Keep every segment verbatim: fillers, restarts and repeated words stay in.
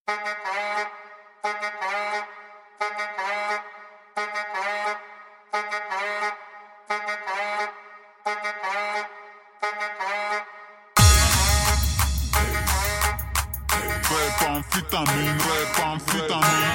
Рэп-амфетамин, рэп-амфетамин,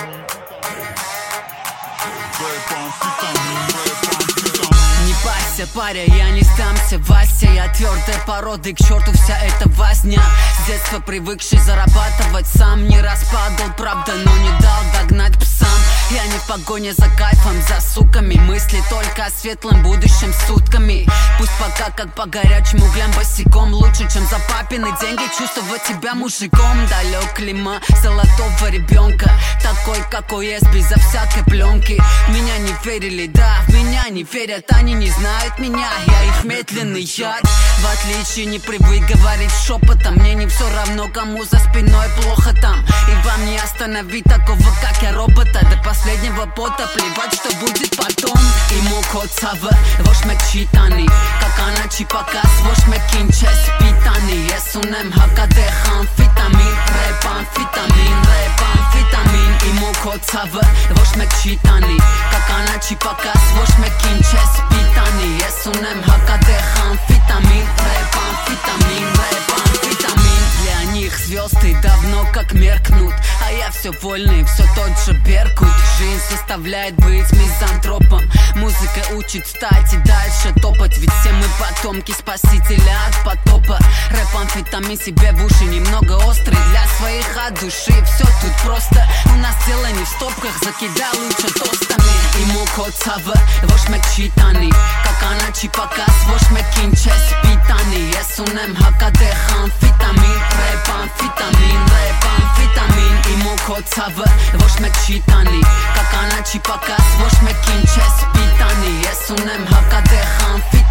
рэп-амфетамин, рэп-амфетамин. Не парься, паря, я не сдамся, Вася. Я твердой породы, к черту вся эта возня. С детства привыкший зарабатывать сам. Не раз падал, правда, но не дал догнать псам. Я не в погоне за кайфом, за суками. Мысли только о светлом будущем сутками. Пусть пока как по горячим углям босиком. Лучше, чем за папины деньги чувствовать себя мужиком. Далек клима золотого ребенка, такой, какой есть, безо всякой пленки. В меня не верили, да, в меня не верят. Они не знают меня, я их медленный яд. В отличие не привык говорить шепотом. Мне не все равно, кому за спиной плохо там. И вам не остановить такого, как я, робота. До последнего пота плевать, что будет потом. И мукоцава, вош ме читани. Как она чипака, вош ме кинче спитани. Есунем хакадех амфетамин. Рэп амфетамин, рэп амфетамин. И мукоцава, вош ме читани. Как она чипака, вош ме кинче спитани. Есунем хакадех амфетамин. Рэп амфетамин, рэп амфетамин. Для них звезды давно как меркнут, а я все вольный, все тот же Беркут. Жизнь заставляет быть мизантропом. Музыка учит встать и дальше топать. Ведь все мы потомки спасителя от потопа. Рэп-амфетамин себе в уши немного острый. Для своих от души все тут просто. У нас дело не в стопках, закидай лучше тостами. И мукоцава, вош ме читани. Как она чипака, вош ме кинче спитани. Есунем хакадех амфетамин. Рэп-амфетамин, рэп-амфетамин. И мукоцава, вош ме читани. Как она чипака, вош ме кинче спитани. Есунем хакадех амфетамин.